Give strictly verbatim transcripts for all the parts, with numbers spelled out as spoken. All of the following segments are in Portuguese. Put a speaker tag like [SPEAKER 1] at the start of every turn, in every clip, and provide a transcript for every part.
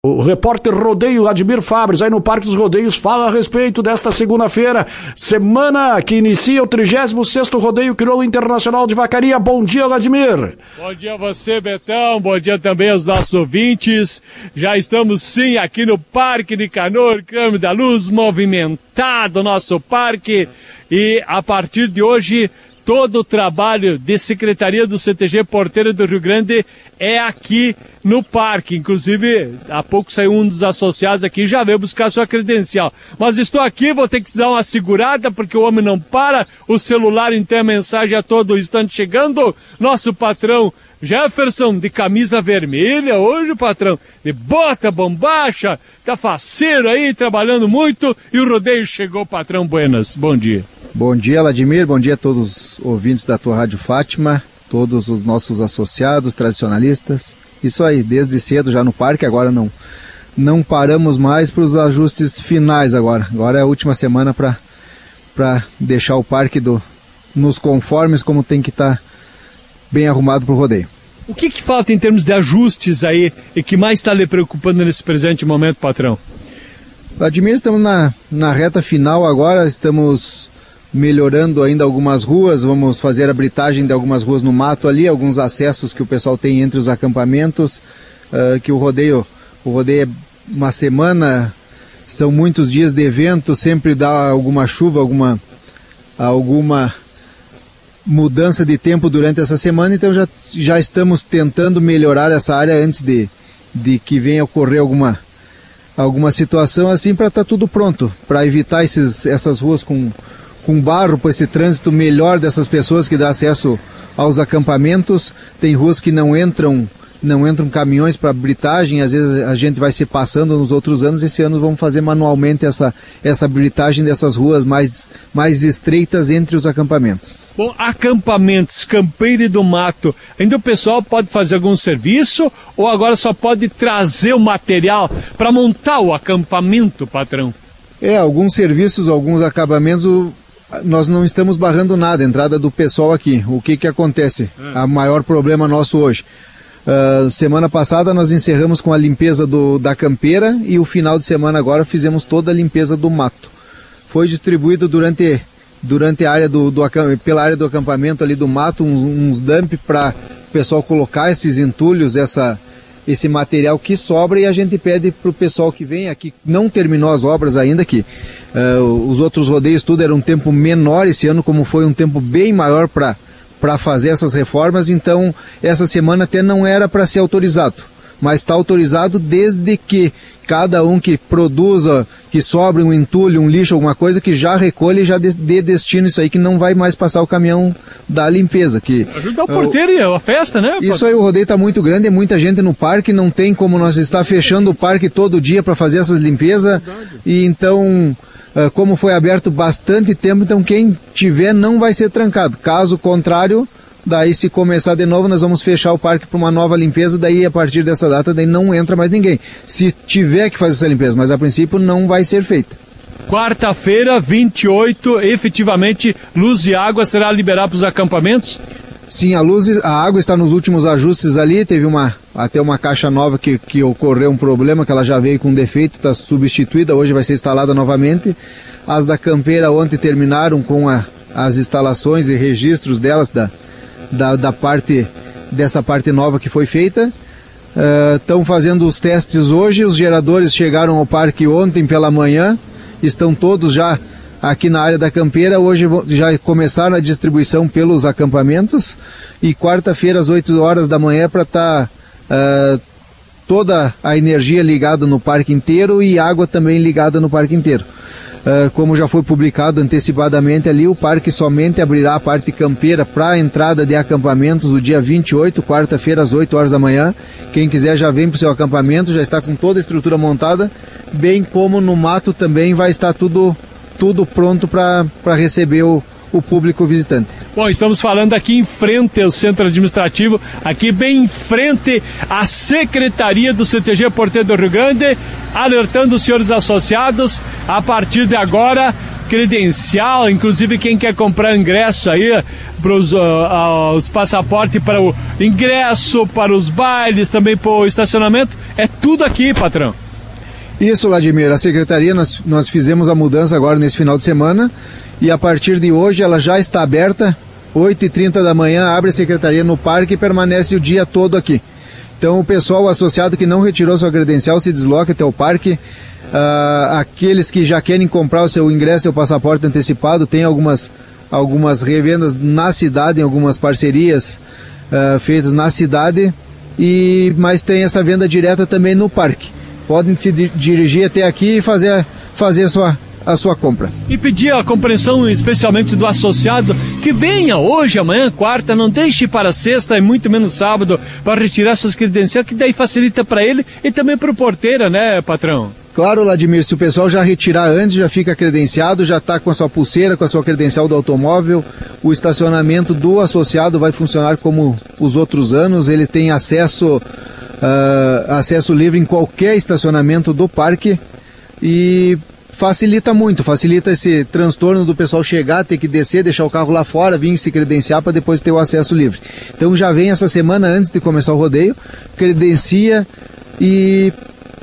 [SPEAKER 1] O repórter Rodeio Admir Fabres, aí no Parque dos Rodeios, fala a respeito desta segunda-feira, semana que inicia o trigésimo sexto Rodeio Crioulo Internacional de Vacaria. Bom dia, Admir.
[SPEAKER 2] Bom dia a você, Betão, bom dia também aos nossos ouvintes. Já estamos sim aqui no Parque Nicanor, Câmbio da Luz, movimentado o nosso parque, e a partir de hoje todo o trabalho de Secretaria do C T G Porteiro do Rio Grande é aqui no parque. Inclusive, há pouco saiu um dos associados aqui e já veio buscar sua credencial. Mas estou aqui, vou ter que dar uma segurada, porque o homem não para, o celular então a mensagem a todo instante chegando. Nosso patrão Jefferson, de camisa vermelha, hoje o patrão de bota bombacha, tá faceiro aí, trabalhando muito, e o rodeio chegou, patrão. Buenas, bom dia.
[SPEAKER 3] Bom dia, Vladimir, bom dia a todos os ouvintes da tua Rádio Fátima, todos os nossos associados, tradicionalistas. Isso aí, desde cedo já no parque, agora não, não paramos mais para os ajustes finais agora. Agora é a última semana para para deixar o parque do, nos conformes, como tem que estar tá bem arrumado para o rodeio.
[SPEAKER 2] O que que falta em termos de ajustes aí e que mais está lhe preocupando nesse presente momento, patrão?
[SPEAKER 3] Vladimir, estamos na, na reta final agora, estamos melhorando ainda algumas ruas, vamos fazer a britagem de algumas ruas no mato ali, alguns acessos que o pessoal tem entre os acampamentos, uh, que o rodeio, o rodeio é uma semana, são muitos dias de evento, sempre dá alguma chuva, alguma, alguma mudança de tempo durante essa semana, então já, já estamos tentando melhorar essa área antes de, de que venha ocorrer alguma, alguma situação assim, para estar tá tudo pronto, para evitar esses, essas ruas com com barro, para esse trânsito melhor dessas pessoas que dá acesso aos acampamentos. Tem ruas que não entram, não entram caminhões para britagem, às vezes a gente vai se passando nos outros anos, esse ano vamos fazer manualmente essa, essa britagem dessas ruas mais, mais estreitas entre os acampamentos.
[SPEAKER 2] Bom, acampamentos, Campeiro do Mato, ainda o pessoal pode fazer algum serviço ou agora só pode trazer o material para montar o acampamento, patrão?
[SPEAKER 3] É, alguns serviços, alguns acabamentos, o... nós não estamos barrando nada, a entrada do pessoal aqui. O que que acontece? É. O maior problema nosso hoje. Uh, semana passada nós encerramos com a limpeza do, da campeira e o final de semana agora fizemos toda a limpeza do mato. Foi distribuído durante, durante a área do, do, pela área do acampamento ali do mato, uns, uns dump para o pessoal colocar esses entulhos, essa, esse material que sobra, e a gente pede para o pessoal que vem aqui, não terminou as obras ainda, que Uh, os outros rodeios tudo era um tempo menor, esse ano como foi um tempo bem maior para para fazer essas reformas, então essa semana até não era para ser autorizado, mas está autorizado desde que cada um que produza, que sobre um entulho, um lixo, alguma coisa, que já recolhe e já dê de destino isso aí, que não vai mais passar o caminhão da limpeza. Que,
[SPEAKER 2] ajuda o porteiro e uh, a festa, né?
[SPEAKER 3] Isso aí, o rodeio está muito grande, é muita gente no parque, não tem como nós estar fechando o parque todo dia para fazer essas limpezas, e então... Uh, como foi aberto bastante tempo, então quem tiver não vai ser trancado. Caso contrário, daí se começar de novo, nós vamos fechar o parque para uma nova limpeza, daí a partir dessa data daí não entra mais ninguém. Se tiver que fazer essa limpeza, mas a princípio não vai ser feita.
[SPEAKER 2] Quarta-feira, vinte e oito, efetivamente, luz e água será liberada para os acampamentos?
[SPEAKER 3] Sim, a luz, a água está nos últimos ajustes ali, teve uma, até uma caixa nova que, que ocorreu um problema, que ela já veio com defeito, está substituída, hoje vai ser instalada novamente. As da campeira ontem terminaram com a, as instalações e registros delas, da, da, da parte, dessa parte nova que foi feita. Estão uh, fazendo os testes hoje, os geradores chegaram ao parque ontem pela manhã, estão todos já aqui na área da campeira, hoje já começaram a distribuição pelos acampamentos, e quarta-feira às oito horas da manhã para estar tá, uh, toda a energia ligada no parque inteiro e água também ligada no parque inteiro. Uh, como já foi publicado antecipadamente ali, o parque somente abrirá a parte campeira para a entrada de acampamentos no dia vinte e oito, quarta-feira às oito horas da manhã. Quem quiser já vem para o seu acampamento, já está com toda a estrutura montada, bem como no mato também vai estar tudo tudo pronto para receber o, o público visitante.
[SPEAKER 2] Bom, estamos falando aqui em frente ao Centro Administrativo, aqui bem em frente à Secretaria do C T G Porteiro do Rio Grande, alertando os senhores associados, a partir de agora, credencial, inclusive quem quer comprar ingresso aí para os uh, os passaportes para o ingresso, para os bailes, também para o estacionamento, é tudo aqui, patrão.
[SPEAKER 3] Isso, Vladimir, a secretaria, nós, nós fizemos a mudança agora nesse final de semana e a partir de hoje ela já está aberta, oito e trinta da manhã abre a secretaria no parque e permanece o dia todo aqui. Então o pessoal associado que não retirou sua credencial se desloca até o parque. Uh, aqueles que já querem comprar o seu ingresso, seu passaporte antecipado, tem algumas, algumas revendas na cidade, em algumas parcerias uh, feitas na cidade, e, mas tem essa venda direta também no parque. Podem se di- dirigir até aqui e fazer, fazer a sua, a sua compra.
[SPEAKER 2] E pedir a compreensão especialmente do associado que venha hoje, amanhã, quarta, não deixe para sexta e muito menos sábado para retirar suas credenciais, que daí facilita para ele e também para o porteiro, né, patrão?
[SPEAKER 3] Claro, Vladimir, se o pessoal já retirar antes, já fica credenciado, já está com a sua pulseira, com a sua credencial do automóvel, o estacionamento do associado vai funcionar como os outros anos, ele tem acesso, uh, acesso livre em qualquer estacionamento do parque e facilita muito, facilita esse transtorno do pessoal chegar, ter que descer, deixar o carro lá fora, vir se credenciar para depois ter o acesso livre. Então já vem essa semana antes de começar o rodeio, credencia e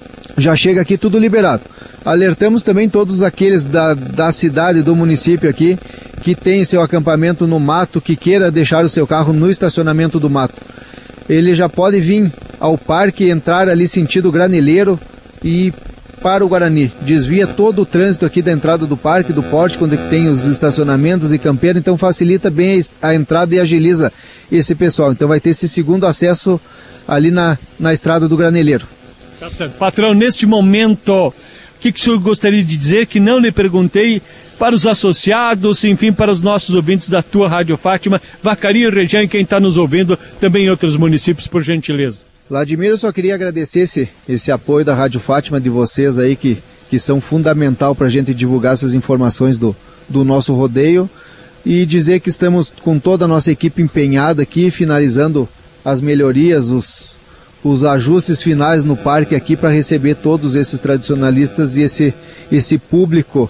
[SPEAKER 3] já chega aqui tudo liberado. Alertamos também todos aqueles da, da cidade, do município aqui, que tem seu acampamento no mato, que queira deixar o seu carro no estacionamento do mato. Ele já pode vir ao parque, entrar ali sentido Graneleiro e para o Guarani. Desvia todo o trânsito aqui da entrada do parque, do pórtico, onde tem os estacionamentos e campeiro, então facilita bem a entrada e agiliza esse pessoal. Então vai ter esse segundo acesso ali na, na estrada do Graneleiro.
[SPEAKER 2] Tá certo. Patrão, neste momento, o que, que o senhor gostaria de dizer que não lhe perguntei para os associados, enfim, para os nossos ouvintes da tua Rádio Fátima, Vacaria e região e quem está nos ouvindo também em outros municípios, por gentileza?
[SPEAKER 3] Vladimir, eu só queria agradecer esse, esse apoio da Rádio Fátima, de vocês aí, que, que são fundamental para a gente divulgar essas informações do, do nosso rodeio, e dizer que estamos com toda a nossa equipe empenhada aqui, finalizando as melhorias, os os ajustes finais no parque aqui para receber todos esses tradicionalistas e esse, esse público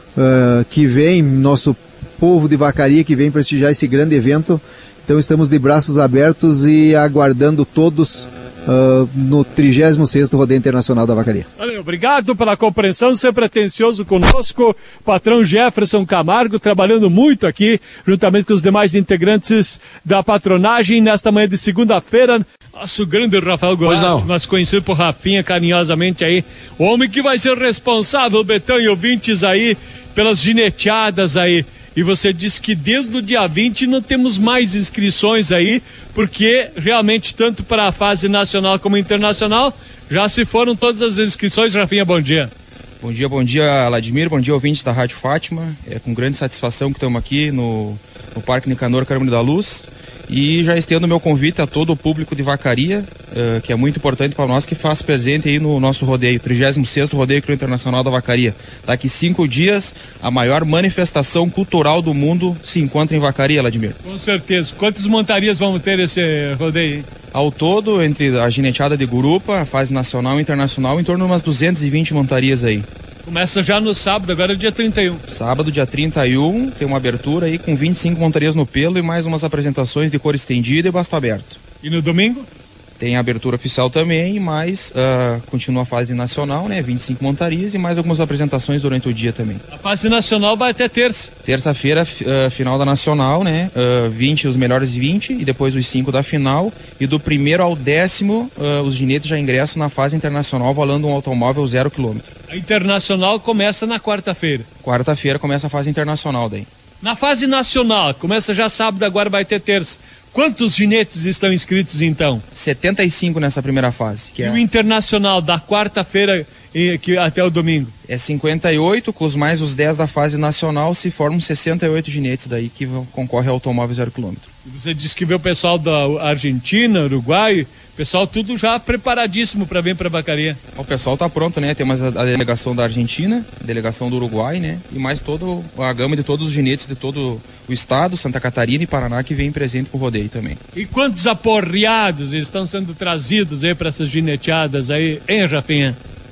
[SPEAKER 3] uh, que vem, nosso povo de Vacaria que vem prestigiar esse grande evento. Então estamos de braços abertos e aguardando todos uh, no trigésimo sexto Rodeio Internacional da Vacaria.
[SPEAKER 2] Valeu, obrigado pela compreensão, sempre atencioso conosco, patrão Jefferson Camargo, trabalhando muito aqui, juntamente com os demais integrantes da patronagem, nesta manhã de segunda-feira. Nosso grande Rafael Goulart, mas conhecido por Rafinha carinhosamente aí, o homem que vai ser responsável, Betão e ouvintes aí, pelas gineteadas aí. E você disse que desde o dia vinte não temos mais inscrições aí, porque realmente tanto para a fase nacional como internacional, já se foram todas as inscrições. Rafinha, bom dia.
[SPEAKER 4] Bom dia, bom dia, Vladimir, bom dia, ouvintes da Rádio Fátima. É com grande satisfação que estamos aqui no, no Parque Nicanor Carmo da Luz. E já estendo o meu convite a todo o público de Vacaria, uh, que é muito importante para nós, que faz presente aí no nosso rodeio, trigésimo sexto Rodeio Internacional da Vacaria. Daqui cinco dias, a maior manifestação cultural do mundo se encontra em Vacaria, Vladimir.
[SPEAKER 2] Com certeza. Quantas montarias vamos ter esse rodeio aí?
[SPEAKER 4] Ao todo, entre a gineteada de Gurupa, a fase nacional e internacional, em torno de umas duzentas e vinte montarias aí.
[SPEAKER 2] Começa já no sábado, agora é dia trinta e um.
[SPEAKER 4] Sábado, dia trinta e um, tem uma abertura aí com vinte e cinco montarias no pelo e mais umas apresentações de cor estendida e basto aberto.
[SPEAKER 2] E no domingo?
[SPEAKER 4] Tem a abertura oficial também, mas uh, continua a fase nacional, né? vinte e cinco montarias e mais algumas apresentações durante o dia também.
[SPEAKER 2] A fase nacional vai até terça.
[SPEAKER 4] Terça-feira, uh, final da nacional, né? Uh, vinte, os melhores vinte e depois os cinco da final. E do primeiro ao décimo, uh, os ginetes já ingressam na fase internacional valendo um automóvel zero quilômetro.
[SPEAKER 2] A internacional começa na quarta-feira.
[SPEAKER 4] Quarta-feira começa a fase internacional daí.
[SPEAKER 2] Na fase nacional, começa já sábado, agora vai ter terça. Quantos ginetes estão inscritos então?
[SPEAKER 4] setenta e cinco nessa primeira fase. Que
[SPEAKER 2] e
[SPEAKER 4] é...
[SPEAKER 2] o internacional, da quarta-feira até o domingo?
[SPEAKER 4] É cinquenta e oito, com os mais os dez da fase nacional, se formam sessenta e oito ginetes daí que concorrem ao automóvel zero quilômetro.
[SPEAKER 2] Você disse que vê o pessoal da Argentina, Uruguai, pessoal tudo já preparadíssimo para vir para Vacaria.
[SPEAKER 4] O pessoal tá pronto, né? Temos a delegação da Argentina, delegação do Uruguai, né? E mais toda a gama de todos os ginetes de todo o estado, Santa Catarina e Paraná, que vem presente pro rodeio também.
[SPEAKER 2] E quantos aporreados estão sendo trazidos aí para essas gineteadas aí, hein, Rafinha?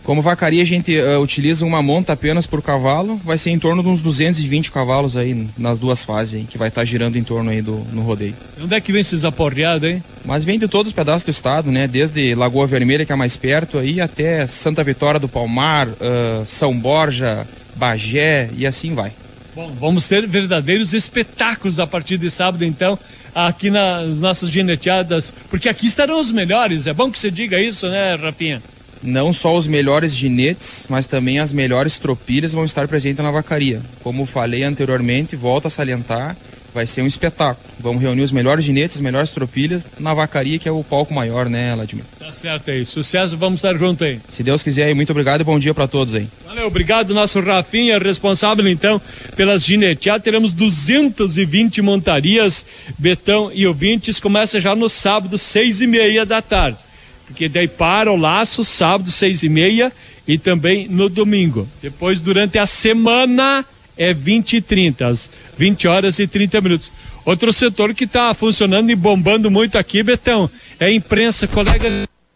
[SPEAKER 4] Como vacaria a gente uh, utiliza uma monta apenas por cavalo, vai ser em torno de uns duzentos e vinte cavalos aí nas duas fases, aí, que vai estar tá girando em torno aí do no rodeio.
[SPEAKER 2] Onde é que vem esses aporreados, hein?
[SPEAKER 4] Mas vem de todos os pedaços do estado, né? Desde Lagoa Vermelha, que é mais perto, aí até Santa Vitória do Palmar, uh, São Borja, Bagé e assim vai.
[SPEAKER 2] Bom, vamos ter verdadeiros espetáculos a partir de sábado, então, aqui nas nossas gineteadas, porque aqui estarão os melhores. É bom que você diga isso, né, Rafinha?
[SPEAKER 4] Não só os melhores ginetes, mas também as melhores tropilhas vão estar presentes na vacaria. Como falei anteriormente, volto a salientar, vai ser um espetáculo. Vamos reunir os melhores ginetes, as melhores tropilhas na vacaria, que é o palco maior, né, Vladimir?
[SPEAKER 2] Tá certo aí. Sucesso, vamos estar juntos aí.
[SPEAKER 4] Se Deus quiser, muito obrigado e bom dia para todos aí.
[SPEAKER 2] Valeu, obrigado, nosso Rafinha, responsável então pelas gineteadas. Teremos duzentas e vinte montarias, Betão e ouvintes. Começa já no sábado, seis e meia da tarde. Porque daí para o laço, sábado, seis e meia, e também no domingo. Depois, durante a semana, é vinte e trinta, às vinte horas e trinta minutos. Outro setor que está funcionando e bombando muito aqui, Betão, é a imprensa, colega.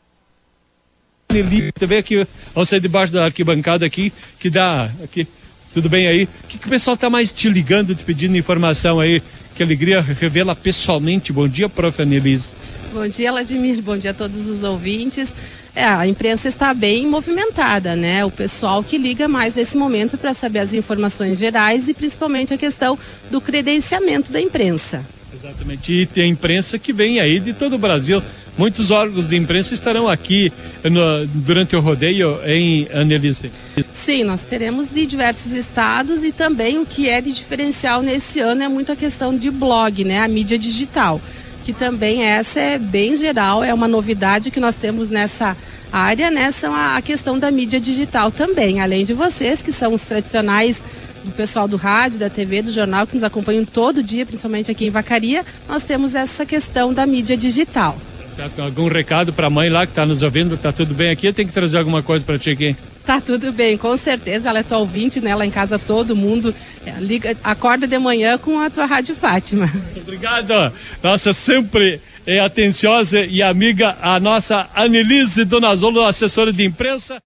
[SPEAKER 2] Vem aqui, vamos sair debaixo da arquibancada aqui, que dá. Aqui, tudo bem aí? O que, que o pessoal está mais te ligando, te pedindo informação aí? Que alegria revela pessoalmente. Bom dia, prof. Annelise.
[SPEAKER 5] Bom dia, Vladimir. Bom dia a todos os ouvintes. É, a imprensa está bem movimentada, né? O pessoal que liga mais nesse momento para saber as informações gerais e principalmente a questão do credenciamento da imprensa.
[SPEAKER 2] Exatamente. E tem a imprensa que vem aí de todo o Brasil. Muitos órgãos de imprensa estarão aqui no, durante o rodeio em Annelise.
[SPEAKER 5] Sim, nós teremos de diversos estados e também o que é de diferencial nesse ano é muito a questão de blog, né? A mídia digital. Que também essa é bem geral, é uma novidade que nós temos nessa área, né? São a, a questão da mídia digital também, além de vocês que são os tradicionais do pessoal do rádio, da T V, do jornal, que nos acompanham todo dia, principalmente aqui em Vacaria, nós temos essa questão da mídia digital.
[SPEAKER 2] Certo, algum recado para a mãe lá que está nos ouvindo? Tá tudo bem aqui? Eu tenho que trazer alguma coisa para ti aqui?
[SPEAKER 5] Tá tudo bem, com certeza, ela é tua ouvinte, né? Lá em casa todo mundo é, liga, acorda de manhã com a tua Rádio Fátima.
[SPEAKER 2] Obrigado, nossa sempre é atenciosa e amiga, a nossa Annelise Donazolo, assessora de imprensa.